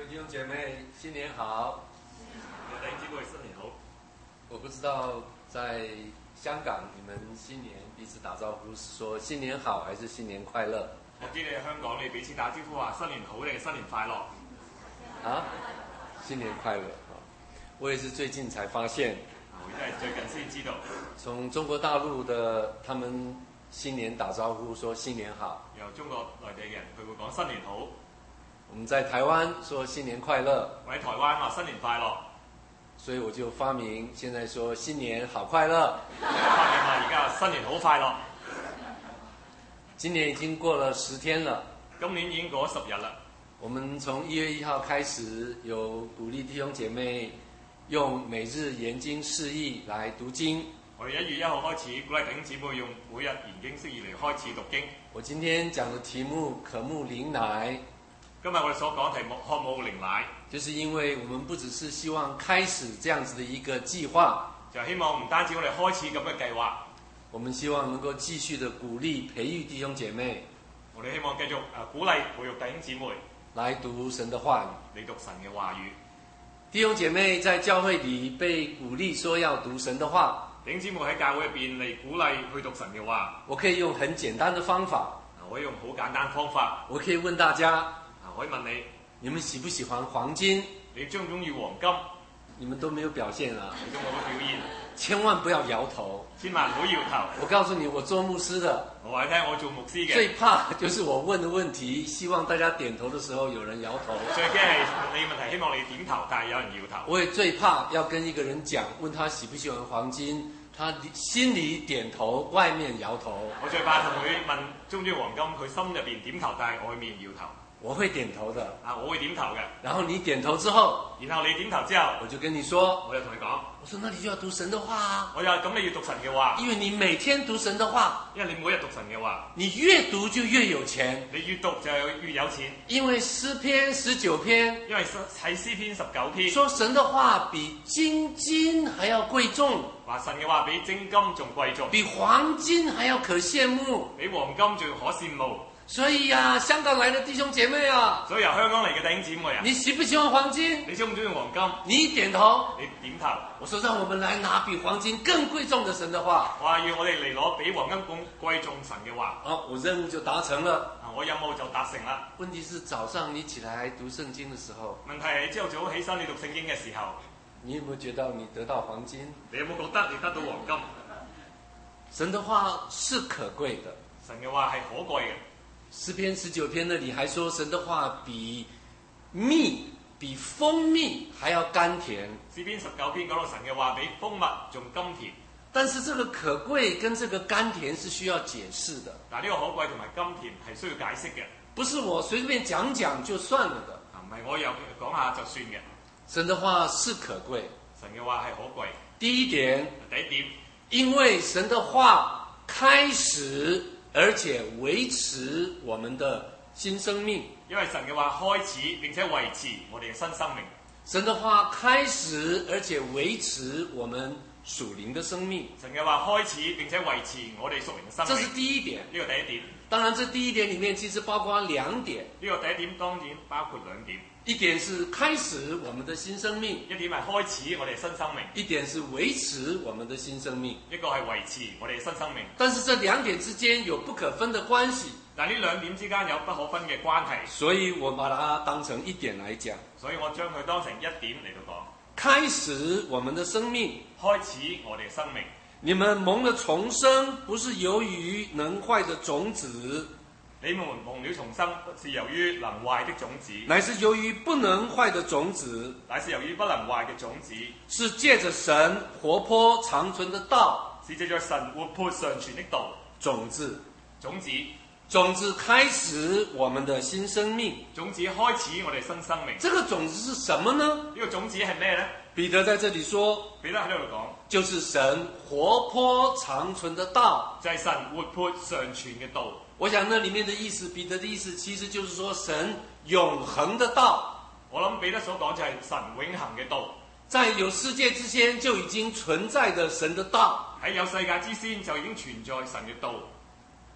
位弟兄姐妹，新年好！ 弟兄姊妹新年好。 我不知道在香港你们新年彼此打招呼是说新年好还是新年快乐？ 我知你喺香港，你彼此打招呼話新年好定係新年快樂？ 啊，新年快樂！我也是最近才發現， 我真係最近先知道， 從中國大陸的他們新年打招呼說新年好， 由中國內地嘅人佢會講新年好。 我們在台灣說新年快樂， 我喺台灣話新年快樂， 所以我就發明現在說新年好快樂。 發明話而家新年好快樂。 今年已經過了10天了， 今年已經過咗10日啦。 我們從1月1號開始有鼓勵弟兄姐妹用每日研經釋義來讀經。 我哋1月1號開始鼓勵弟兄姊妹用每日研經釋義嚟開始讀經。 我今天講的題目渴慕靈奶， 今日我哋所講題目渴慕靈奶， 就是因為我們不只是希望開始這樣子的一個計劃， 就希望唔單止我哋開始咁嘅計劃， 我們希望能夠繼續的鼓勵培育弟兄姐妹， 我哋希望繼續鼓勵培育弟兄姊妹來讀神的話語。 嚟讀神嘅話語。 弟兄姐妹在教會裏被鼓勵說要讀神的話， 弟兄姊妹喺教會入邊嚟鼓勵去讀神嘅話， 我可以用很簡單的方法， 我可以用好簡單方法， 我可以問大家， 可以問你， 你們喜不喜歡黃金？ 你中唔中意黃金？ 你們都沒有表現啊！ 你都冇乜表現， 千萬不要搖頭， 千萬唔好搖頭。 我告訴你，我做牧師的， 我話你聽，我做牧師嘅， 最怕就是我問的問題，希望大家點頭的時候有人搖頭。 最驚係問你問題，希望你點頭，但係有人搖頭。 我也最怕要跟一個人講，問他喜不喜歡黃金，他心裏點頭，外面搖頭。 我最怕同佢問中唔中意黃金，佢心入邊點頭，但係外面搖頭。 我會點頭的， 我會點頭嘅。 然後你點頭之後， 然後你點頭之後， 我就跟你說， 我就同你講， 我說那你就要讀神的話啊。 我就咁你要讀神嘅話， 因為你每天讀神的話， 因為你每日讀神嘅話， 你越讀就越有錢。 你越讀就越有錢。 因為詩篇19篇， 因為喺詩篇19篇， 說神的話比金還要貴重， 話神嘅話比精金仲貴重， 比黃金還要可羨慕， 比黃金仲可羨慕。 所以啊，香港來的弟兄姐妹啊， 所以由香港嚟嘅弟兄姊妹啊， 你喜不喜歡黃金？ 你中唔中意黃金？ 你點頭， 你點頭。 我說讓我們來拿比黃金更貴重的神的話。 話要我哋嚟攞比黃金更貴重神嘅話。 好，我任務就達成了。 我任務就達成啦。 問題是早上你起來讀聖經的時候， 問題係朝頭早起身你讀聖經嘅時候， 你有沒有覺得你得到黃金？ 你有冇覺得你得到黃金？ 神的話是可貴的， 神嘅話係可貴嘅。 詩篇19篇那裡還說神的話比蜜、比蜂蜜還要甘甜。 詩篇19篇講到神嘅話比蜂蜜仲甘甜。 但是這個可貴跟這個甘甜是需要解釋的。 但係呢個可貴同埋甘甜係需要解釋嘅， 不是我隨便講講就算了的。 唔係我有講下就算嘅。 神的話是可貴， 神嘅話係可貴。 第一點， 因為神的話開始而且維持我們的新生命， 因為神嘅話開始並且維持我哋嘅新生命。 神的話開始而且維持我們屬靈的生命。 神嘅話開始並且維持我哋屬靈嘅生命。 這是第一點。 呢個第一點。 當然，這第一點裡面其實包括兩點。 呢個第一點當然包括兩點。 一點是開始我們的新生命， 一點係開始我哋新生命； 一點是維持我們的新生命。 一個係維持我哋新生命。 但是這兩點之間有不可分的關係。 但呢兩點之間有不可分嘅關係。 所以我把它當成一點來講。 所以我將佢當成一點嚟到講。 開始我們的生命， 開始我哋嘅生命。 你們蒙了重生，不是由於能壞的種子。 你們蒙了重生，不是由於能壞的種子， 乃是由於不能壞的種子。 乃是由於不能壞嘅種子， 是借着神活潑長存的道， 是借着神活潑常存的道。 種子開始我們的新生命， 種子開始我哋新生命。 這個種子是什麼呢？ 呢個種子係咩呢？ 彼得在這裡說， 彼得喺呢度講， 就是神活潑長存的道， 就係神活潑常存嘅道。 我想那裡面的意思，彼得的意思其實就是說神永恆的道。 我諗彼得所講就係神永恆嘅道， 在有世界之前就已經存在的神的道， 喺有世界之先就已經存在神嘅道。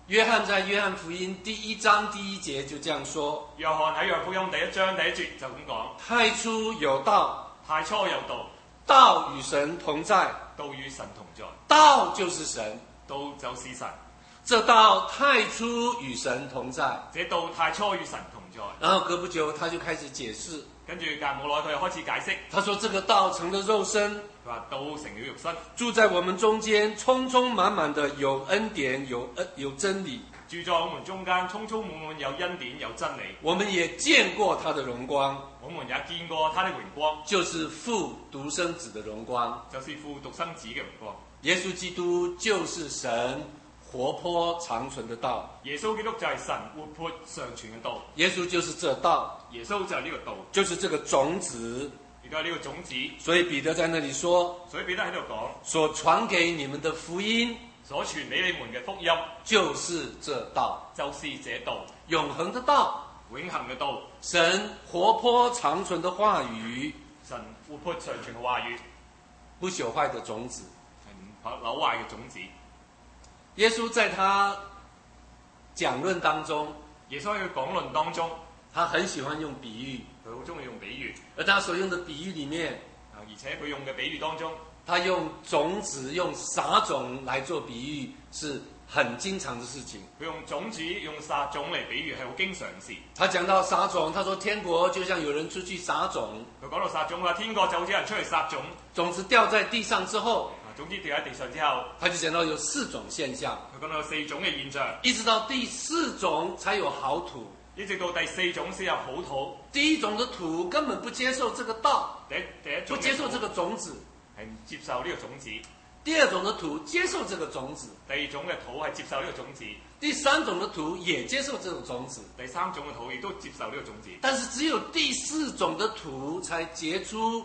约翰在约翰福音第1章第1節就這樣說： 約翰喺約翰福音第1章第1節就咁講： 太初有道， 太初有道， 道與神同在， 道與神同在， 道就是神， 道就是神。 這道太初與神同在。 這道太初與神同在。 然後隔不久他就開始解釋， 跟住隔冇耐佢又開始解釋， 他說：這個道成了肉身， 佢話道成了肉身， 住在我們中間，充充滿滿的有恩典，有真理。 住在我們中間，充充滿滿有恩典有真理。 我們也見過他的榮光， 我們也見過他的榮光， 就是父獨生子的榮光， 就是父獨生子嘅榮光。 耶穌基督就是神活潑長存的道， 耶穌基督就係神活潑常存嘅道， 耶穌就是這道， 耶穌就係呢個道， 就是這個種子。 亦都係呢個種子。 所以彼得在那裡說， 所以彼得喺度講， 所傳給你們的福音， 所傳俾你們嘅福音， 就是這道， 就是這道， 永恆的道， 永恆嘅道， 神活潑長存的話語， 神活潑常存嘅話語， 不朽壞的種子。 係唔朽壞嘅種子。 耶穌在他講論當中， 耶穌喺佢講論當中， 他很喜歡用比喻， 佢好中意用比喻， 而他所用的比喻裡面， 而且佢用嘅比喻當中， 他用種子、用撒種來做比喻，是很經常的事情。 佢用種子、用撒種嚟比喻係好經常嘅事。 他講到撒種，他說天國就像有人出去撒種， 佢講到撒種，話天國就好似有人出去撒種， 種子掉在地上之後， 種子掉喺地上之後， 他就講到有4種現象， 佢講到有4種嘅現象， 一直到第4種才有好土。 一直到第4種先有好土。 第1種的土根本不接受這個道， 第一種不接受這個種子。 係唔接受呢個種子。 第2種的土接受這個種子， 第2種嘅土係接受呢個種子。 第3種的土也接受這種種子， 第3種嘅土亦都接受呢個種子。 但是只有第4種的土才結出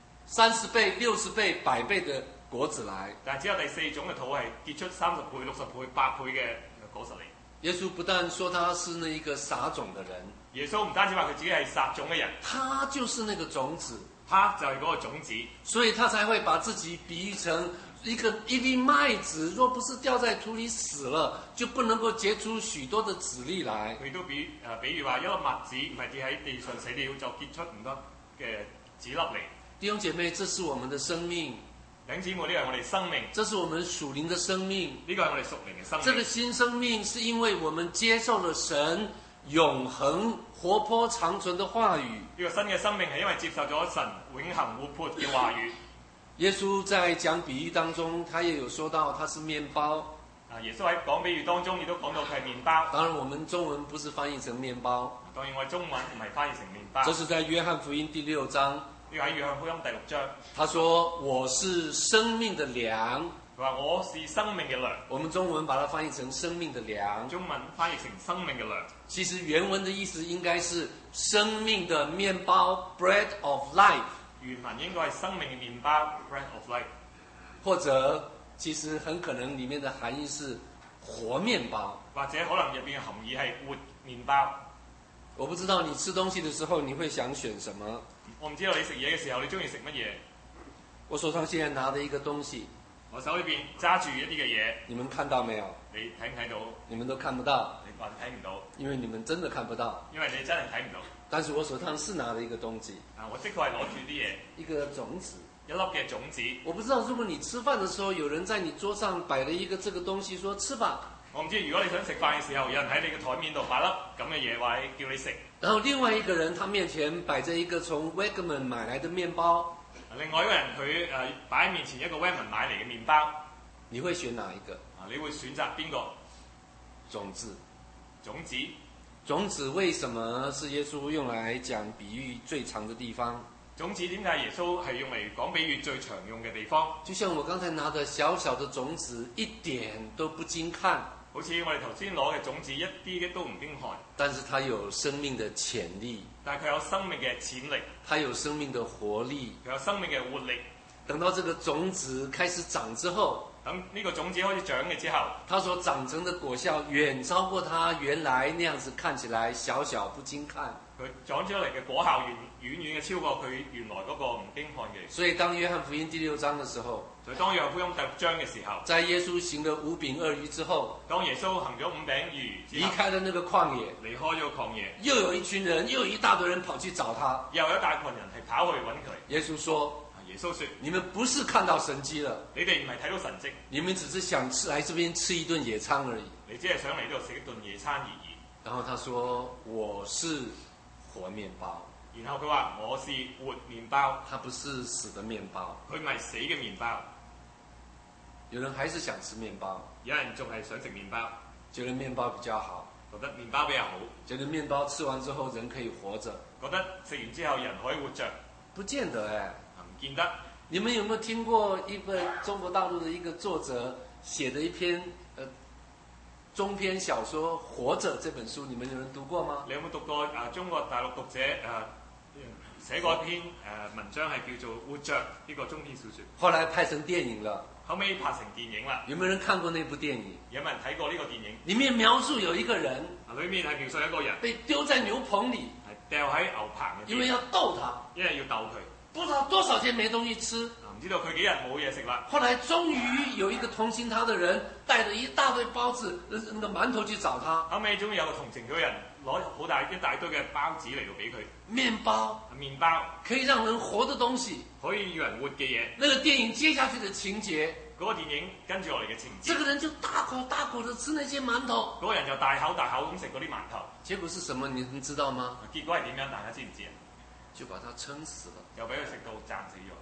30倍、60倍、100倍的果子來。 但係只有第4種嘅土係結出30倍、60倍、100倍嘅果實嚟。 耶穌不但說他是那一個撒種的人， 耶穌唔單止話佢自己係撒種嘅人， 他就是那個種子， 他就係嗰個種子， 所以他才會把自己比喻成一粒麥子，若不是掉在土裡死了，就不能夠結出許多的籽粒來。 佢都比喻話一粒麥子唔係跌喺地上死了，就結出唔多嘅籽粒嚟。 弟兄姐妹，這是我們的生命。 弟兄姊妹，呢個係我哋生命， 這是我們屬靈的生命。 呢個係我哋屬靈嘅生命。 這個新生命是因為我們接受了神永恆活潑長存的話語。 呢個新嘅生命係因為接受咗神永恆活潑嘅話語。 耶穌在講比喻當中，他也有說到他是麵包。 耶穌喺講比喻當中亦都講到佢係麵包。 當然，我們中文不是翻譯成麵包。 當然，我哋中文唔係翻譯成麵包。 這是在約翰福音第6章。 呢個喺約翰福音第6章。 他說：我是生命的糧。 佢話我是生命嘅糧。 我們中文把它翻譯成生命的糧。 中文翻譯成生命嘅糧。 其實原文的意思應該是生命的麵包 （bread of life）。 原文應該係生命嘅麵包 （bread of life）。 或者其實很可能裡面的含義是活麵包。 或者可能入邊嘅含義係活麵包。 我不知道你吃東西的時候你會想選什麼。 我唔知道你食嘢嘅時候你中意食乜嘢。 我手上現在拿的一個東西， 我手裏邊揸住一啲嘅嘢， 你們看到沒有？ 你睇唔睇到？ 你們都看不到， 你話睇唔到， 因為你們真的看不到。 因為你真係睇唔到。 但是我手上是拿了一個東西， 我的確係攞住啲嘢， 一個種子， 一粒嘅種子。我不知道如果你吃飯的時候，有人在你桌上擺了一個這個東西，說吃吧。 我唔知如果你想食飯嘅時候，有人喺你嘅台面度擺粒咁嘅嘢，話叫你食。 然後另外一個人，他面前擺着一個從 Wegman 買來的麵包。 另外一個人佢擺喺面前一個 Wegman 買嚟嘅麵包， 你會選哪一個？ 你會選擇邊個？ 種子。 種子。 種子為什麼是耶穌用來講比喻最長的地方？ 種子點解耶穌係用嚟講比喻最常用嘅地方？ 就像我剛才拿的小小的種子，一點都不經看。 好似我哋頭先攞嘅種子一啲都唔經看， 但是它有生命的潛力， 但係佢有生命嘅潛力， 它有生命的活力， 佢有生命嘅活力。 等到這個種子開始長之後， 等呢個種子開始長嘅之後， 它所長成的果效遠超過它原來那樣子看起來小小不經看。 佢長出嚟嘅果效遠遠嘅超過佢原來嗰個唔經看嘅。 所以當約翰福音第6章的時候， 所以當約翰福音第6章嘅時候， 在耶穌行了5餅2魚之後， 當耶穌行咗5餅2魚之後， 離開了那個曠野， 離開咗曠野， 又有一群人，又有一大堆人跑去找他。 又有一大群人係跑去揾佢。 耶穌說： 耶穌說： 你們不是看到神蹟了， 你哋唔係睇到神蹟， 你們只是想來這邊吃一頓野餐而已。 你只係想嚟呢度食一頓夜餐而已。 然後他說：我是活麵包。 然後佢話：我是活麵包， 它不是死的麵包。 佢唔係死嘅麵包。 有人還是想吃麵包， 有人仲係想食麵包， 覺得麵包比較好， 覺得麵包比較好， 覺得麵包吃完之後人可以活着， 覺得食完之後人可以活着， 不見得哎。 唔見得。 你們有沒有聽過一個中國大陸的一個作者寫的一篇中篇小說《活着》這本書？你們有人讀過嗎？ 你有冇讀過中國大陸讀者寫過一篇文章係叫做《活着》呢個中篇小說？ 後來拍成電影了， 後尾拍成電影啦。 有沒有人看過那部電影？ 有冇人睇過呢個電影？ 裡面描述有一個人， 裏面係描述一個人被丟在牛棚裡， 係掉喺牛棚嘅， 因為要逗他， 因為要逗佢。 不知道多少天沒東西吃， 唔知道佢幾日冇嘢食啦。 後來終於有一個同情他的人，帶着一大堆包子、那個饅頭去找他。 後尾終於有個同情佢嘅人攞好大一大堆嘅包子嚟到俾佢。 麵包， 麵包可以讓人活的東西， 可以讓人活嘅嘢。 那個電影接下去的情節， 嗰個電影跟住落嚟嘅情節， 這個人就大口大口地吃那些饅頭。 嗰個人就大口大口咁食嗰啲饅頭。 結果是什麼？你們知道嗎？ 結果係點樣？大家知唔知啊？ 就把他撐死了。 又俾佢食到撐死咗。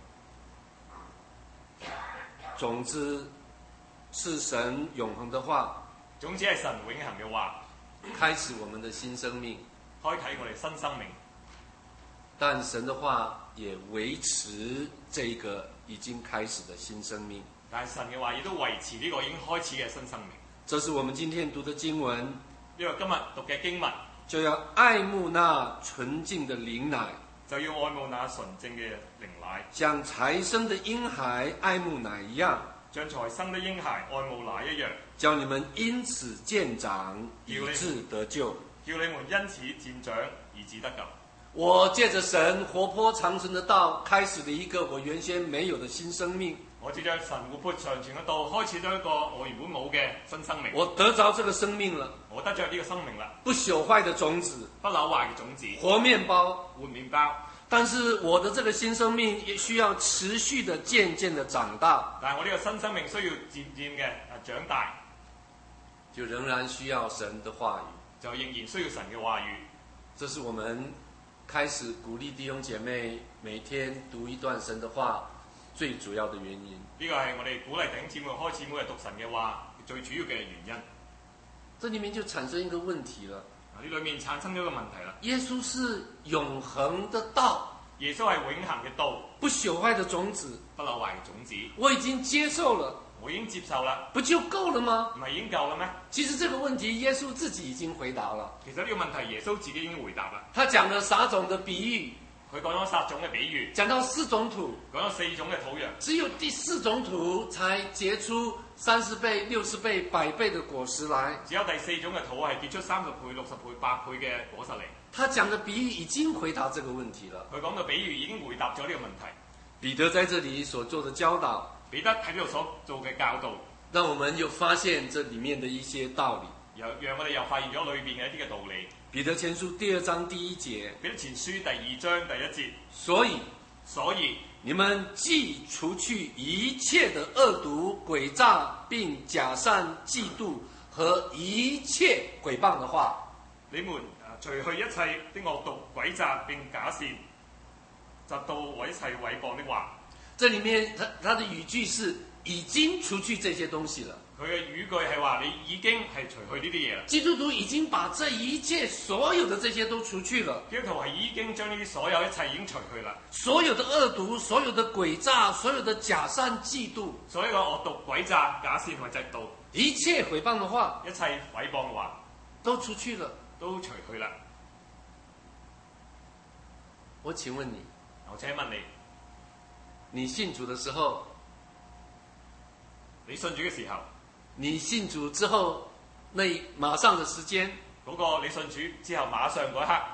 總之，是神永恆的話。 總之係神永恆嘅話， 開始我們的新生命， 開啟我哋新生命。 但神的話也維持這個已經開始的新生命。 但係神嘅話亦都維持呢個已經開始嘅新生命。 這是我們今天讀的經文。 呢個今日讀嘅經文， 就要愛慕那純淨的靈奶， 就要愛慕那純正嘅靈奶， 像才生的嬰孩愛慕奶一樣， 像才生的嬰孩愛慕奶一樣， 叫你們因此漸長，以致得救。 叫你們因此漸長，以致得救。 我借着神活潑長存的道，開始了一個我原先沒有的新生命。 我借着神活潑長存嘅道，開始咗一個我原本冇嘅新生命。 我得着這個生命了， 我得着呢個生命啦， 不朽壞的種子， 不朽壞嘅種子， 活麵包， 活麵包。 但是我的這個新生命也需要持續的、漸漸的長大。 但係我呢個新生命需要漸漸嘅長大， 就仍然需要神的話語， 就仍然需要神嘅話語。 這是我們開始鼓勵弟兄姐妹每天讀一段神的話最主要的原因。 呢個係我哋鼓勵弟兄姊妹開始每日讀神嘅話最主要嘅原因。 這裡面就產生一個問題了。 呢裏面產生咗一個問題啦。 耶穌是永恆的道， 耶穌係永恆嘅道， 不朽壞的種子， 不朽壞嘅種子。 我已經接受了， 我已經接受啦， 不就夠了嗎？ 唔係已經夠啦咩？ 其實這個問題耶穌自己已經回答了。 其實呢個問題耶穌自己已經回答啦。 他講了撒種的比喻， 佢講咗撒種嘅比喻， 講到4種土， 講咗4種嘅土壤， 只有第4種土才結出30倍、60倍、100倍的果實來。 只有第4種嘅土係結出30倍、60倍、100倍嘅果實嚟。 他講的比喻已經回答這個問題了。 佢講嘅比喻已經回答咗呢個問題。 彼得在這裡所做的教導， 彼得喺呢度所做嘅教導， 讓我們又發現這裡面的一些道理， 讓我哋又發現咗裏邊嘅一啲嘅道理。 彼得前書2章第1節， 彼得前書第2章第1節， 所以你們既除去一切的惡毒、詭詐，並假善、嫉妒和一切毀謗的話， 你們除去一切的惡毒、詭詐並假善、嫉妒和一切毀謗的話。 這裡面他的語句是已經除去這些東西了。 佢嘅語句係話你已經係除去呢啲嘢啦。 基督徒已經把這一切所有的這些都除去了。 基督徒係已經將呢啲所有一切已經除去啦。 所有的惡毒、所有的詭詐、所有的假善、嫉妒， 所有嘅惡毒、詭詐、假善同埋嫉妒， 一切毀謗的話， 一切毀謗嘅話， 都出去了， 都除去啦。 我請問你， 我請問你， 你信主的時候， 你信主嘅時候， 你信主之後，那馬上的時間， 嗰個你信主之後馬上嗰一刻，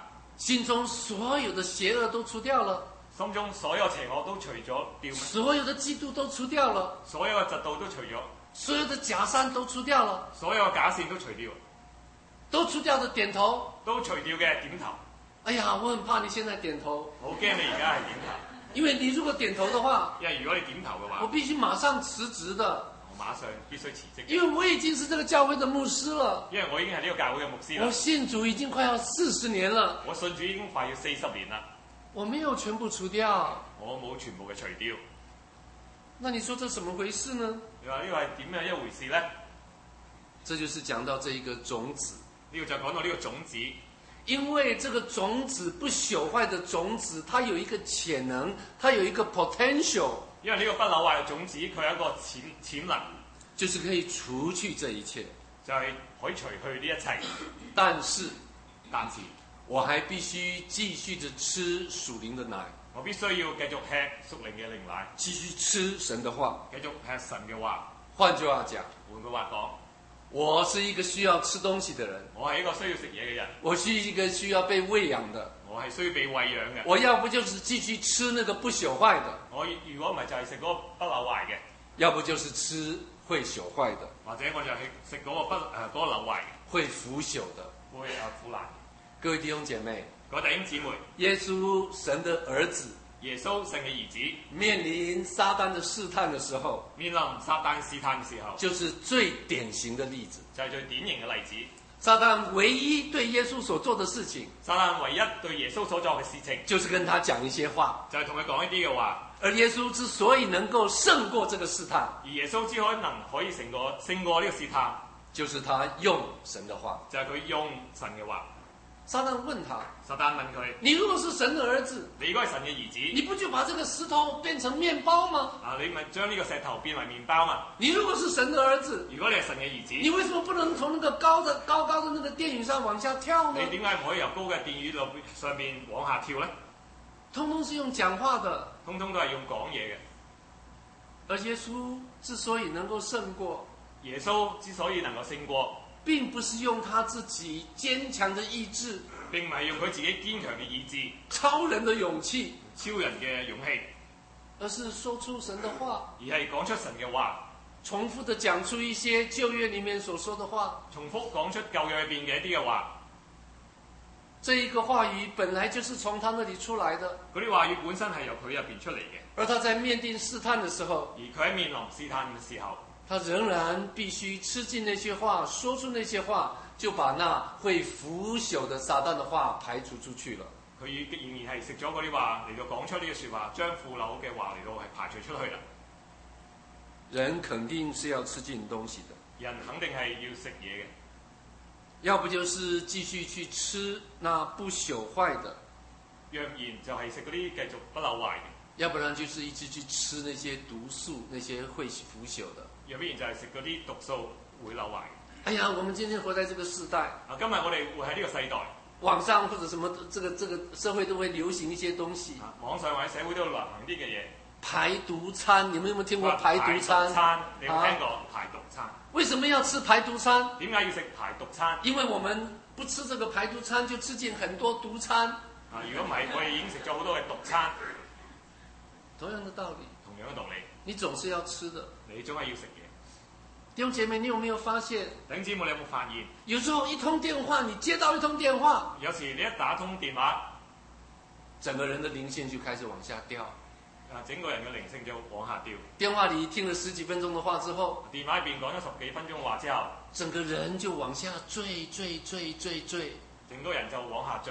心中所有的邪惡都除掉了， 心中所有邪惡都除咗掉咩？ 所有的嫉妒都除掉了， 所有嘅嫉妒都除咗， 所有的假善都除掉了， 所有嘅假善都除掉， 都除掉的點頭。 都除掉嘅點頭。 哎呀，我很怕你現在點頭， 好驚你而家係點頭， 因為你如果點頭的話， 因為如果你點頭嘅話， 我必須馬上辭職的， 我馬上必須辭職。 因為我已經是這個教會的牧師了， 因為我已經係呢個教會嘅牧師啦我，信主已經快要40年了， 我信主已經快要40年啦， 我沒有全部除掉。 我冇全部嘅除掉。 那你說這怎麼回事呢？ 你話呢個係點樣一回事呢？ 這就是講到這一個種子， 呢個就講到呢個種子， 因為這個種子不朽壞的種子，它有一個潛能，它有一個 potential， 因為呢個不朽壞嘅種子，佢有一個潛能， 就是可以除去這一切。 就係可以除去呢一切。 但是但是我還必須繼續的吃屬靈的奶， 我必須要繼續吃屬靈嘅靈奶， 繼續吃神的話。 繼續吃神嘅話。 換句話講， 換句話講， 我是一個需要吃東西的人， 我係一個需要食嘢嘅人， 我是一個需要被餵養的。 我係需要被餵養嘅。 我要不就是繼續吃那個不朽壞的， 我如果唔係就係食嗰個不朽壞嘅， 要不就是吃會朽壞的， 或者我就係食嗰個嗰個朽壞嘅， 會腐朽的。 會腐爛。 各位弟兄姐妹， 各位弟兄姊妹， 耶穌神的兒子耶穌神嘅兒子面臨撒旦的試探的時候， 面臨撒旦試探嘅時候， 就是最典型的例子。 就係最典型嘅例子。 撒旦唯一對耶穌所做的事情， 撒旦唯一對耶穌所做嘅事情， 就是跟他講一些話。 就係同佢講一啲嘅話。 而耶穌之所以能夠勝過這個試探， 而耶穌之可以勝過呢個試探， 就是他用神的話。 就係佢用神嘅話。 撒旦問他： 撒旦問佢： 你如果是神的兒子， 你如果係神嘅兒子， 你不就把這個石頭變成麵包嗎？ 啊，你咪將呢個石頭變為麵包嘛？ 你如果是神的兒子， 如果你係神嘅兒子， 你為什麼不能從那個高高的那個殿宇上往下跳呢？ 你點解唔可以由高嘅殿宇上面往下跳呢？ 通通是用講話的， 通通都係用講嘢嘅。 而耶穌之所以能夠勝過， 耶穌之所以能夠勝過， 並不是用他自己堅強的意志， 並唔係用佢自己堅強嘅意志、 超人的勇氣， 超人嘅勇氣， 而是說出神的話， 而係講出神嘅話， 重複的講出一些舊約裡面所說的話， 重複講出舊約入邊嘅一啲嘅話。 這一個話語本來就是從他那裡出來的， 嗰啲話語本身係由佢入邊出嚟嘅， 而他在面對試探的時候， 而佢喺面臨試探嘅時候， 他仍然必須吃進那些話，說出那些話，就把那會腐朽的撒旦的話排除出去了。 佢仍然係食咗嗰啲話嚟到講出呢個説話，將腐朽嘅話嚟到係排除出去啦。 人肯定是要吃進東西的， 人肯定係要食嘢嘅， 要不就是繼續去吃那不朽壞的， 若然就係食嗰啲繼續不朽壞嘅， 要不然就是一直去吃那些毒素，那些會腐朽的。 若不然就係食嗰啲毒素會朽壞嘅。 哎呀，我們今天活在這個時代， 啊，今日我哋活喺呢個世代， 網上或者什麼這個社會都會流行一些東西， 網上或者社會都有流行啲嘅嘢。 排毒餐，你們有沒有聽過排毒餐？ 你有冇聽過排毒餐？ 為什麼要吃排毒餐？ 點解要食排毒餐？ 因為我們不吃這個排毒餐，就吃進很多毒餐。 啊，如果唔係，我哋已經食咗好多嘅毒餐。 同樣的道理， 同樣嘅道理， 你總是要吃的。 你總係要食嘢。 弟兄姐妹，你有沒有發現？ 弟兄姊妹，你有冇發現？ 有時候一通電話，你接到一通電話， 有時你一打通電話， 整個人的靈性就開始往下掉。 整個人嘅靈性就往下掉。 電話裡聽了10幾分鐘的話之後， 電話入邊講咗10幾分鐘話之後， 整個人就往下墜， 整個人就往下墜。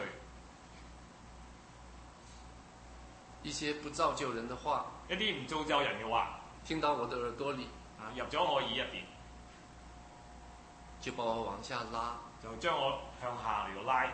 一些不造就人的話， 一啲唔造就人嘅話， 聽到我的耳朵裡， 入咗我耳入邊， 就把我往下拉， 就將我向下嚟到拉。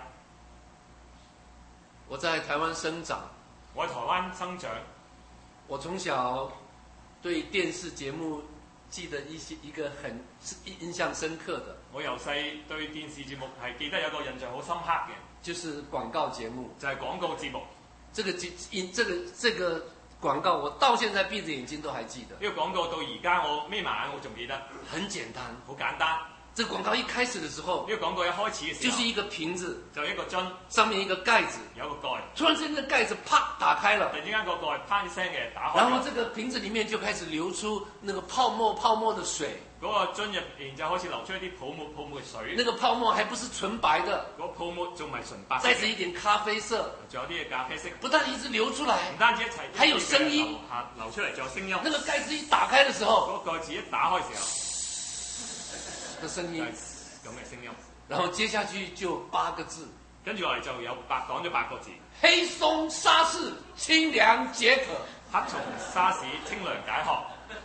我在台灣生長， 我喺台灣生長。 我從小對電視節目記得一個很印象深刻的。 我由細對電視節目係記得有個印象好深刻嘅， 就是廣告節目， 就係廣告節目。 這個廣告我到現在閉着眼睛都還記得。 呢個廣告到而家我眯埋眼我仲記得。 很簡單， 好簡單。 这个广告一開始的時候， 呢個廣告一開始嘅時候， 就是一個瓶子， 就一個樽， 上面一個蓋子， 有一個蓋， 突然之間，那個蓋子啪打開了突，然之間個蓋啪一聲嘅打開咗， 然後這個瓶子裡面就開始流出那個泡沫的水， 嗰個樽入邊就開始流出一啲泡沫嘅水， 那個泡沫還不是純白的， 嗰個泡沫仲唔係純白色嘅， 帶着一點咖啡色， 仲有啲嘅咖啡色， 不但一直流出來， 唔單止一齊， 還有聲音， 流出嚟仲有聲音。 那個蓋子一打開的時候， 嗰個蓋子一打開嘅時候， 的聲音， 咁嘅聲音， 然後接下去就8個字， 跟住我哋就有講咗8個字： 黑松沙士，清涼解渴。 黑松沙士，清涼解渴。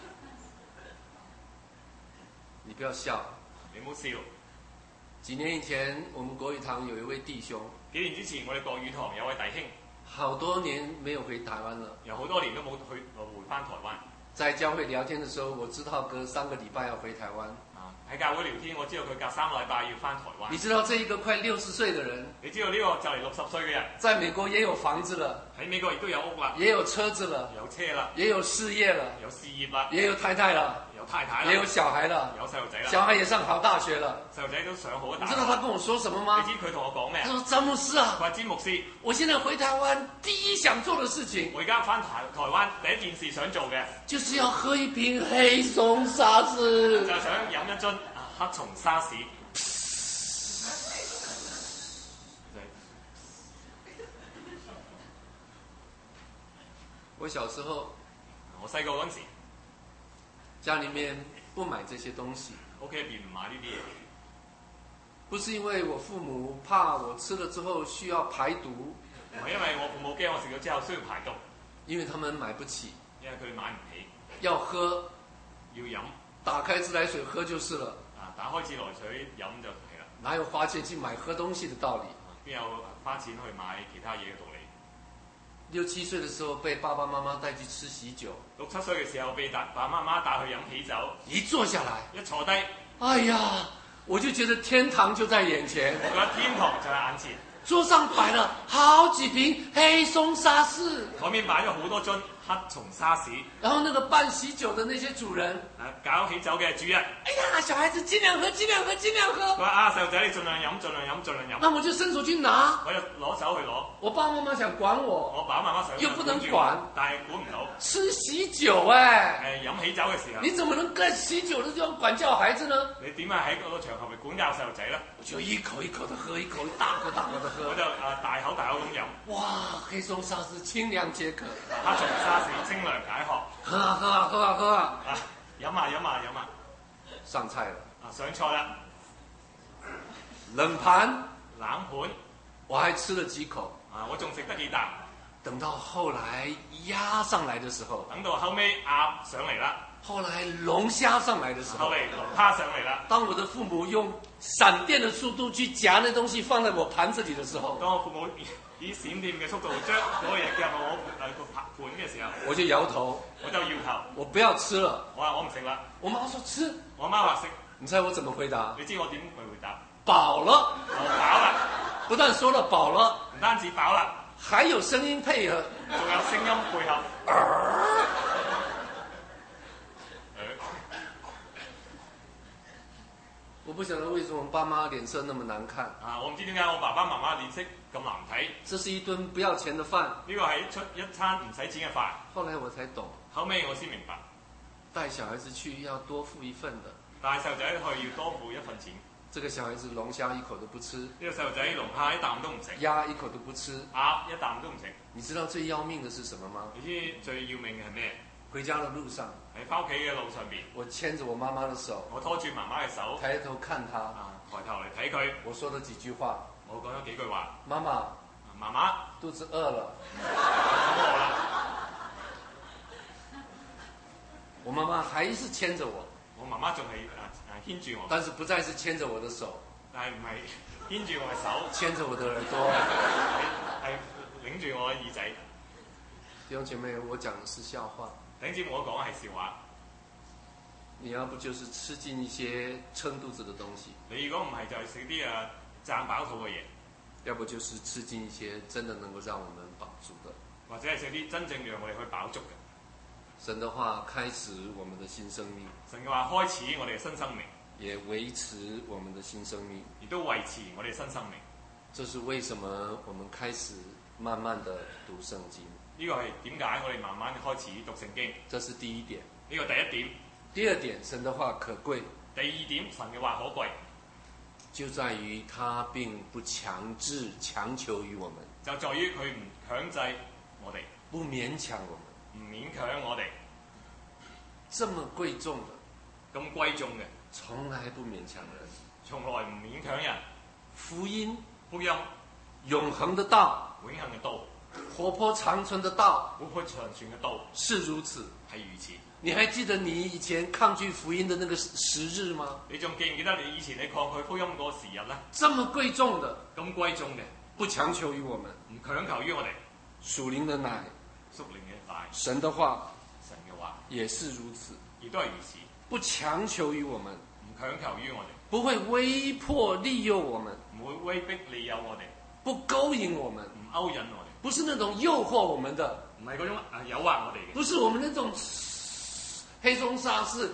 你不要笑， 你唔好笑。 幾年以前，我們國語堂有一位弟兄， 幾年之前，我哋國語堂有位弟兄， 好多年沒有回台灣了。 有好多年都冇回翻台灣。 在教會聊天的時候，我知道隔3個禮拜要回台灣。 喺教會聊天，我知道佢隔3個禮拜要翻台灣。 你知道這一個快60歲的人， 你知道呢個就嚟60歲嘅人， 在美國也有房子了， 喺美國亦都有屋啦， 也有車子了， 有車啦， 也有事業了， 有事業啦， 也有太太了， 有太太啦， 也有小孩了， 有細路仔啦， 小孩也上好大學了。 細路仔都上好大學。 你知道他跟我說什麼嗎？ 你知佢同我講咩他說：詹牧師啊， 佢話詹牧師， 我現在回台灣，第一想做的事情， 我而家翻台灣第一件事想做嘅， 就是要喝一瓶黑松沙士。 就係想飲一樽黑松沙士。 我小時候， 我細個嗰陣時， 家裡面不買這些東西， 屋企入邊唔買呢啲嘢， 不是因為我父母怕我吃了之後需要排毒， 唔係因為我父母驚我食咗之後需要排毒， 因為他們買不起， 因為佢哋買唔起， 要喝， 要飲， 打開自來水喝就是了。 打開自來水飲就係啦。 哪有花錢去買喝東西的道理？ 邊有花錢去買其他嘢嘅道理 ？6、7歲的時候被爸爸媽媽帶去吃喜酒 ，6、7歲嘅時候被爸爸媽媽帶去飲喜酒， 一坐下來， 一坐低， 哎呀，我就覺得天堂就在眼前， 我覺得天堂就喺眼前。 桌上擺了好幾瓶黑松沙士， 台面擺咗好多樽黑松沙士， 然後那個辦喜酒的那些主人， 搞喜酒嘅主人， 哎呀，小孩子盡量喝，盡量喝，盡量喝。 佢話細路仔你盡量飲，盡量飲，盡量飲。 那我就伸手去拿， 我就攞手去攞。 我爸爸媽媽想管我， 我爸爸媽媽想又不能管， 但係管唔到。 吃喜酒哎， 飲喜酒嘅時候， 你怎麼能在喜酒的地方管教孩子呢？ 你點解喺嗰個場合咪管教細路仔咧？ 我就一口一口的喝，一口大口大口的喝。 我就大口大口咁飲。 哇，黑松沙士清涼解渴， 黑松沙士清涼解渴。 喝啊喝啊喝啊喝啊！ 飲啊飲啊飲啊！ 上菜了， 上菜啦， 冷盤， 冷盤， 我還吃了幾口， 我仲食得幾啖。 等到後來鴨上來的時候， 等到後尾鴨上嚟啦， 後來龍蝦上來的時候， 後嚟龍蝦上嚟啦。 當我的父母用閃電的速度去夾那東西放在我盤子裡的時候， 當我父母以閃電嘅速度將嗰個嘢夾入我個盤嘅時候， 我就搖頭， 我就搖頭， 我不要吃了。 我話我唔食啦。 我媽說吃， 我媽話食。 你猜我怎麼回答？ 你知我點去回答？ 飽了。 我飽啦， 不但說了飽了， 唔單止飽啦， 還有聲音配合， 仲有聲音配合。 我不曉得為什麼爸媽臉色那麼難看。 我唔知點解我爸爸媽媽臉色咁難睇。 這是一頓不要錢的飯。 呢個係一餐唔使錢嘅飯。 後來我才懂， 後尾我先明白， 帶小孩子去要多付一份的。 帶細路仔去要多付一份錢。 這個小孩子龍蝦一口都不吃， 呢個細路仔龍蝦一啖都唔食， 鴨一口都不吃， 鴨一啖都唔食。 你知道最要命的是什麼嗎？ 你知最要命嘅係咩？ 回家的路上， 喺返屋企嘅路上邊， 我牽着我媽媽的手， 我拖住媽媽嘅手， 抬頭看她， 抬頭嚟睇佢， 我說了幾句話， 我講咗幾句話。 媽媽， 媽媽， 肚子餓了。 餓啦。 我媽媽還是牽着我， 我媽媽仲係牽住我， 但是不再是牽着我的手， 但係唔係牽住我嘅手， 牽着我的耳朵， 係擰住我嘅耳仔。 弟兄姐妹，我講的是笑話。 頂節我講嘅係笑話。 你要不就是吃進一些撐肚子的東西， 你如果唔係就係食啲賺飽肚嘅嘢， 要不就是吃進一些真的能夠讓我們飽足的， 或者係食啲真正讓我哋去飽足嘅。 神的話開始我們的新生命。 神嘅話開始我哋嘅新生命。 也維持我們的新生命。 亦都維持我哋新生命。 這是為什麼我們開始慢慢的讀聖經。 呢個係點解我哋慢慢開始讀聖經？ 這是第一點。 呢個第一點。 第二點，神的話可貴。 第二點，神嘅話可貴， 就在於他並不強制強求於我們， 就在於佢唔強制我哋， 不勉強我們， 唔勉強我哋。 這麼貴重的， 咁貴重嘅， 從來不勉強人， 從來唔勉強人。 福音， 永恆的道， 永恆嘅道， 活潑長存的道， 活潑長存嘅道， 是如此， 係如此。 你還記得你以前抗拒福音的那個時日嗎？ 你仲記唔記得你以前你抗拒福音嗰個時日呢？ 這麼貴重的， 咁貴重嘅， 不強求於我們， 唔強求於我哋。 屬靈的奶， 屬靈嘅奶， 神的話， 神嘅話也是如此， 亦都係如此， 不強求於我們， 唔強求於我哋， 不會威迫利誘我們， 唔會威逼利誘我哋， 不勾引我們， 唔勾引我哋， 不是那種誘惑我們的， 唔係嗰種誘惑我哋嘅， 不是我們那種黑松沙士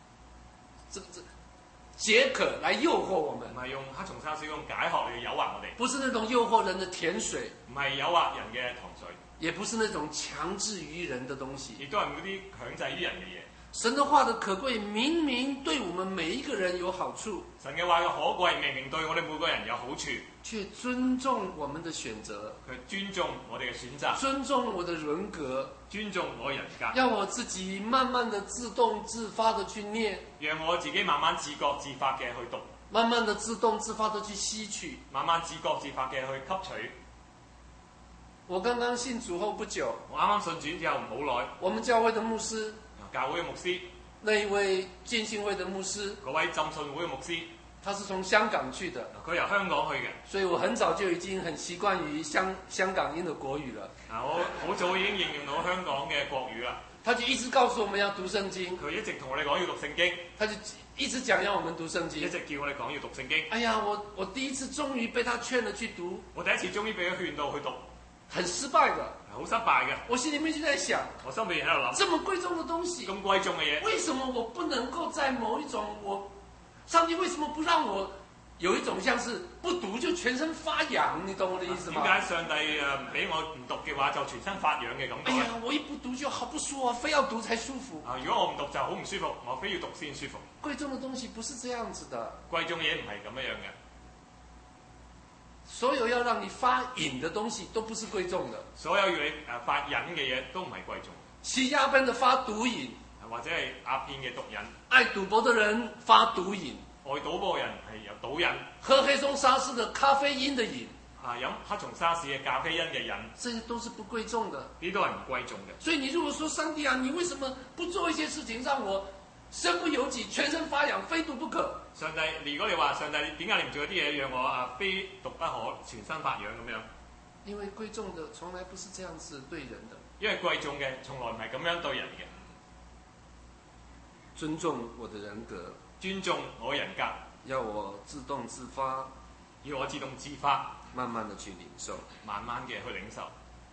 解渴來誘惑我們， 唔係用黑松沙士用解渴嚟誘惑我哋， 不是那種誘惑人的甜水， 唔係誘惑人嘅糖水， 也不是那種強制於人的東西， 亦都係嗰啲強制於人嘅嘢。 神的話的可貴，明明對我們每一個人有好處， 神嘅話嘅可貴，明明對我哋每個人有好處， 卻尊重我們的選擇， 佢尊重我哋嘅選擇， 尊重我的人格， 尊重我嘅人格， 讓我自己慢慢的自動自發的去念， 讓我自己慢慢自覺自發嘅去讀， 慢慢的自動自發的去吸取， 慢慢自覺自發嘅去吸取。 我剛剛信主後不久， 我啱啱信主之後唔好耐， 我們教會的牧師， 教會嘅牧師， 那一位浸信會的牧師， 嗰位浸信會嘅牧師， 他是從香港去的， 佢由香港去嘅， 所以我很早就已經很習慣於香港人的國語了。 我好早已經應用到香港嘅國語啦。 他就一直告訴我們要讀聖經， 佢一直同我哋講要讀聖經， 他就一直講要我們讀聖經， 一直叫我哋講要讀聖經。 哎呀，我第一次終於被他勸了去讀， 我第一次終於俾佢勸到去讀， 很失敗的， 好失敗嘅。 我心裡面就在想， 我心裏面喺度諗， 這麼貴重的東西， 咁貴重嘅嘢， 為什麼我不能夠在某一種上帝為什麼不讓我有一種像是不讀就全身發癢？你懂我的意思嗎？ 點解上帝唔俾我唔讀嘅話就全身發癢嘅感覺？ 哎呀，我一不讀就好不舒服，非要讀才舒服。 如果我唔讀就好唔舒服，我非要讀先舒服。 貴重的東西不是這樣子的， 貴重嘅嘢唔係咁樣嘅。 所有要讓你發癮的東西都不是貴重的， 所有要你發癮嘅嘢都唔係貴重。 吸鴉片的發毒癮， 或者係鴉片嘅毒癮。 愛賭博的人發毒癮， 愛賭博嘅人係有賭癮。 喝黑松沙士的咖啡因的癮， 飲黑松沙士嘅咖啡因嘅癮， 這些都是不貴重的。 呢都係唔貴重嘅。 所以你如果說上帝啊，你為什麼不做一些事情讓我身不由己、全身發癢、非讀不可？ 上帝，如果你話上帝，點解你唔做一啲嘢讓我非讀不可、全身發癢咁樣？ 因為貴重的從來不是這樣子對人的。 因為貴重嘅從來唔係咁樣對人嘅。 尊重我的人格， 尊重我人格， 要我自動自發， 要我自動自發， 慢慢的去領受， 慢慢嘅去領受。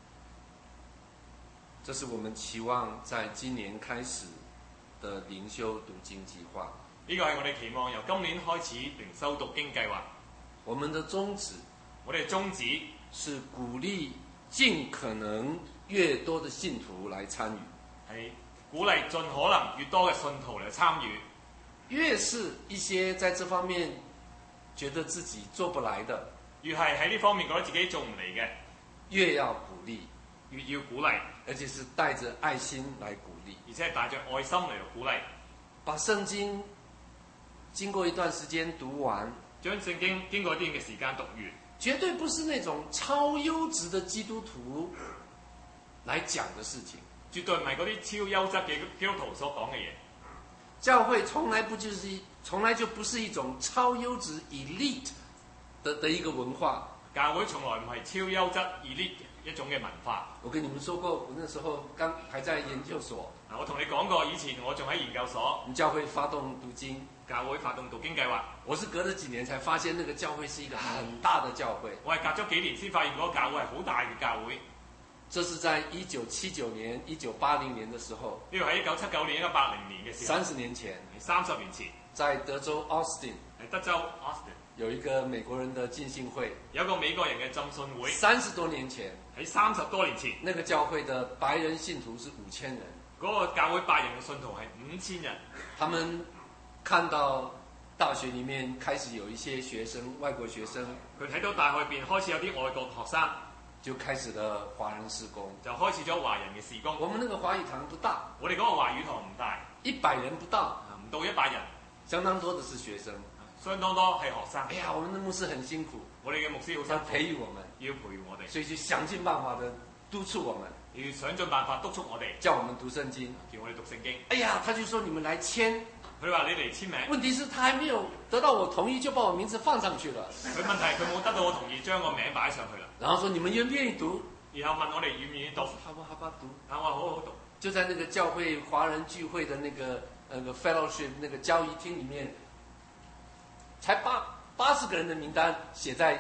這是我們期望在今年開始的靈修讀經計劃。 呢個係我哋期望由今年開始靈修讀經計劃。 我們的宗旨， 我哋宗旨是鼓勵盡可能越多的信徒來參與， 係鼓勵盡可能越多嘅信徒嚟參與。 越是一些在這方面覺得自己做不來的， 越係喺呢方面覺得自己做唔嚟嘅， 越要鼓勵， 越要鼓勵， 而且是帶着愛心來鼓勵， 而且係帶着愛心嚟鼓勵。 把聖經經過一段時間讀完， 將聖經經過一段嘅時間讀完， 絕對不是那種超優質的基督徒來講的事情。 絕對唔係嗰啲超優質嘅基督徒所講嘅嘢。 教會從來就不是一種超優質 elite 的一個文化。 教會從來唔係超優質 elite 一種嘅文化。 我跟你們說過，我那時候還在研究所。 我同你講過，以前我仲喺研究所。 我們教會發動讀經， 教會發動讀經計劃。 我是隔了幾年才發現，那個教會是一個很大的教會。 我係隔咗幾年先發現嗰個教會係好大嘅教會。 這是在1979年、1980年的時候。 呢個喺1979年、1980年嘅時候。 30年前。 30年前。 在德州 Austin 喺德州 Austin 有一個美國人的浸信會， 有一個美國人嘅浸信會， 30多年前， 喺30多年前， 那個教會的白人信徒是5000人， 嗰個教會白人嘅信徒係5000人。 他們看到大學裡面開始有一些學生，外國學生， 佢睇到大學入邊開始有啲外國學生， 就開始了華人事工， 就開始咗華人嘅事工。 我們那個華語堂不大， 我哋嗰個華語堂唔大 ，100人不到， 唔到100人， 相當多的是學生。 相當多係學生。 哎呀，我們的牧師很辛苦， 我哋嘅牧師好辛要苦， 培育我們， 要培育我哋， 所以就想盡辦法的督促我們， 要想盡辦法督促我哋， 叫我們讀聖經。 叫我哋讀聖經。 哎呀，他就說你們來簽， 佢話你嚟簽名， 問題是他還沒有得到我同意，就把我名字放上去了。 佢問題佢冇得到我同意，將個名擺上去啦。 然後說你們願不願意讀？ 然後問我哋願唔願意讀？ 好吧，好吧，讀。 啊，我話好好讀。 就在那個教會華人聚會的那個fellowship 那個交誼廳裡面，才80個人的名單寫在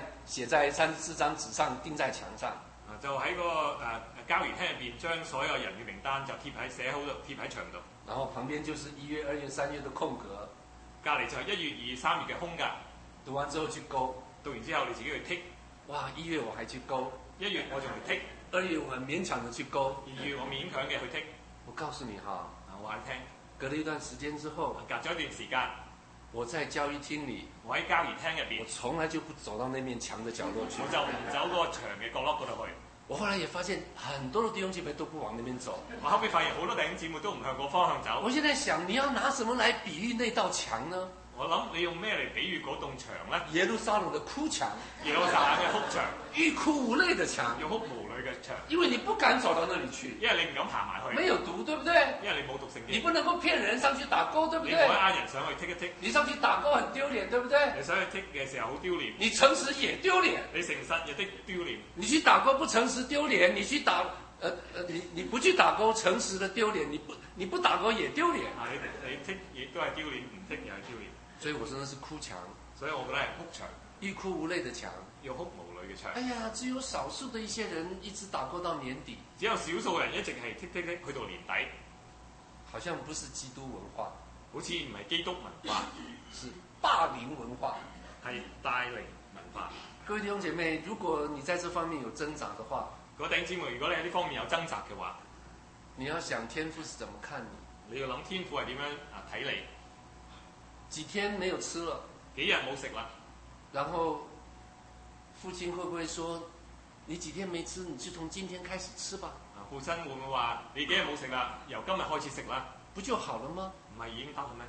34張紙上，釘在牆上。 啊，就喺嗰個交誼廳入邊，將所有人嘅名單就寫好度，貼喺牆度。 然後旁邊就是1月、2月、3月的空格， 隔離就係1月、2、3月嘅空格。 讀完之後去勾， 讀完之後你自己去剔。 哇！1月我還去勾 1月我仲去剔 ，2月我很勉強的去勾 ，2月我勉強嘅去剔。 我告訴你哈， 我話你聽， 隔了一段時間之後， 隔咗一段時間， 我在交誼廳裡， 我喺交誼廳入邊， 我從來就不走到那面牆的角落去， 我就唔走嗰個牆嘅角落嗰度去。 我後來也發現很多的弟兄姐妹都不往那邊走。 我後尾發現好多弟兄姊妹都唔向嗰方向走。 我現在想，你要拿什麼來比喻那道牆呢？ 我諗你用咩嚟比喻嗰棟牆咧？ 耶路撒冷的哭牆， 耶路撒冷嘅哭牆， 欲哭無淚的牆， 欲哭無淚嘅牆。 因為你不敢走到那裡去， 因為你唔敢行埋去， 沒有讀，對不對？ 因為你冇讀聖經， 你不能夠騙人上去打勾，對不對？ 你唔可以呃人上去剔一剔， 你上去打勾很丟臉，對不對？ 你上去剔嘅時候好丟臉， 你誠實也丟臉， 你誠實亦都丟臉。 你去打勾不誠實丟臉，你去打你不去打勾誠實的丟臉，你不打勾也丟臉。 啊，你剔亦都係丟臉，唔剔又係丟臉。 所以我說那是哭牆， 所以我覺得係哭牆， 欲哭無淚的牆， 欲哭無淚嘅牆。 哎呀，只有少數的一些人一直打勾到年底， 只有少數人一直係剔去到年底， 好像不是基督文化， 好似唔係基督文化， 是霸凌文化， 係帶領文化。 各位弟兄姐妹，如果你在這方面有掙扎的話， 各位弟兄姊妹，如果你喺呢方面有掙扎嘅話， 你要想天父是怎麼看你， 你要諗天父係點樣睇你。 幾天沒有吃了， 幾日冇食啦， 然後父親會不會說，你幾天沒吃，你就從今天開始吃吧？ 父親會唔會話你幾日冇食啦？由今日開始食啦， 不就好了嗎？ 唔係已經得啦咩？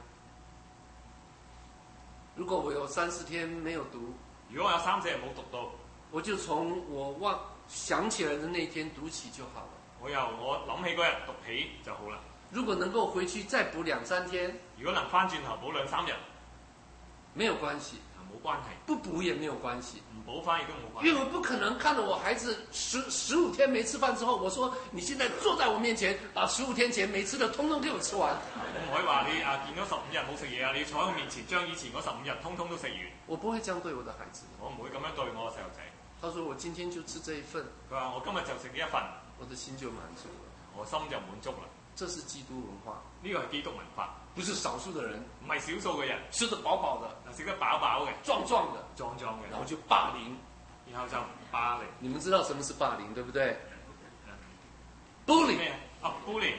如果我有3、4天沒有讀， 如果我有3、4日冇讀到， 我就從我想起來的那一天讀起就好了。 我由我諗起嗰日讀起就好啦。 如果能夠回去再補2、3天， 如果能翻轉頭補2、3日， 沒有關係， 冇關係， 不補也沒有關係， 唔補翻亦都冇關係。 因為我不可能看到我孩子15天沒吃飯之後，我說你現在坐在我面前，把15天前沒吃的通通給我吃完。 我唔可以話你見咗15日冇食嘢啊，你要坐喺我面前將以前嗰15日通通都食完。 我不會這樣對我的孩子， 我唔會咁樣對我嘅細路仔。 他說我今天就吃這一份， 佢話我今日就食呢一份， 我的心就滿足了， 我心就滿足啦。 這是基督文化， 呢個係基督文化， 不是少數的人唔係少數嘅人吃得飽飽的， 食得飽飽嘅、 壯壯的， 壯壯嘅， 然後就霸凌， 然後就霸凌。 你們知道什麼是霸凌，對不對？Bully 咩啊？bully，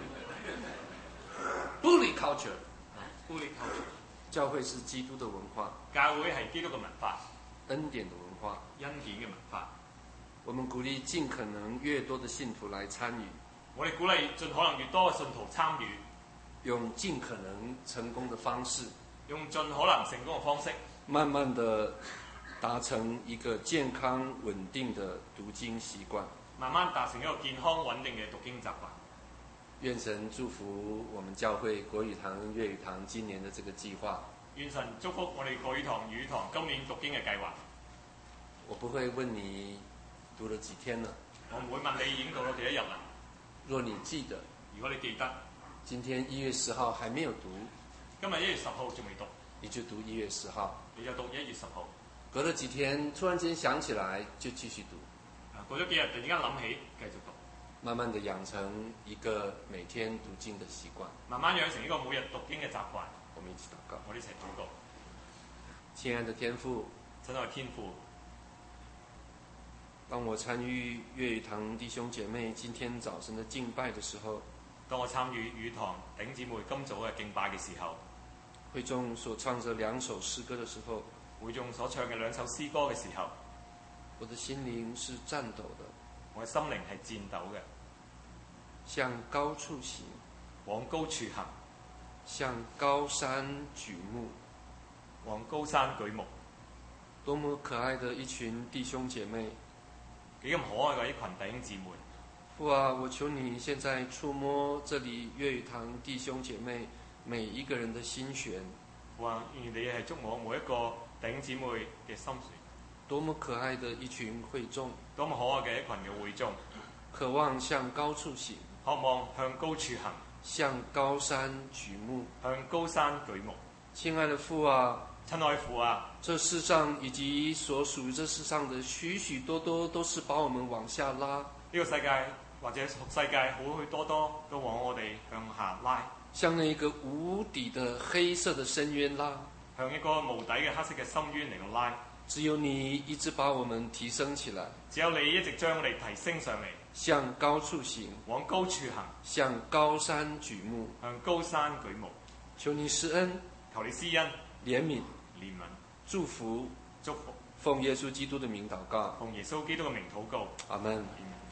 bully culture， bully culture。 教會是基督的文化， 教會係基督嘅文化， 恩典的文化， 恩典嘅文化。 我們鼓勵盡可能越多的信徒來參與， 我哋鼓勵盡可能越多嘅信徒參與， 用盡可能成功的方式， 用盡可能成功嘅方式， 慢慢的達成一個健康穩定的讀經習慣， 慢慢達成一個健康穩定嘅讀經習慣。 願神祝福我們教會國語堂、粵語堂今年的這個計劃。 願神祝福我哋國語堂、粵語堂今年讀經嘅計劃。 我不會問你讀了幾天了， 我唔會問你已經讀咗幾多日啦。 若你記得， 如果你記得， 今天1月10號還沒有讀， 今日1月10號仲未讀， 你就讀1月10號。 你就讀1月10號。 隔了幾天，突然間想起來就繼續讀。 過咗幾日，突然間諗起繼續讀。 慢慢的養成一個每天讀經的習慣。 慢慢養成一個每日讀經嘅習慣。 我我们一起祷告。 我哋一齊禱告。 亲爱的天父， 親愛的天父， 当我参与粵語堂弟兄姐妹今天早晨的敬拜的时候， 當我參與語堂弟兄姊妹今早嘅敬拜嘅時候， 會眾所唱着2首詩歌的時候， 會眾所唱嘅2首詩歌嘅時候， 我的心靈是顫抖的， 我嘅心靈係顫抖嘅， 向高處行， 往高處行， 向高山舉目， 往高山舉目。 多麼可愛的一群弟兄姐妹！ 幾咁可愛嘅一群弟兄姊妹。 父啊，我求你現在觸摸這裡粵語堂弟兄姐妹每一個人的心弦。 父啊，願你係觸摸每一個弟兄姊妹嘅心弦。 多麼可愛的一群會眾！ 多麼可愛嘅一群嘅會眾！ 渴望向高處行， 渴望向高處行， 向高山舉目， 向高山舉目。 親愛的父啊， 親愛父啊， 這世上以及所屬於這世上的許許多多，都是把我們往下拉。 呢個世界或者世界好許多多都往我哋向下拉， 向那一個無底的黑色的深淵拉， 向一個無底嘅黑色嘅深淵嚟到拉。 只有你一直把我們提升起來， 只有你一直將我哋提升上嚟， 向高處行， 往高處行， 向高山舉目， 向高山舉目。 求你施恩， 求你施恩、 憐憫、 憐憫、 祝福， 祝福。 奉耶穌基督的名禱告， 奉耶穌基督嘅名禱告。 阿門。 Amen。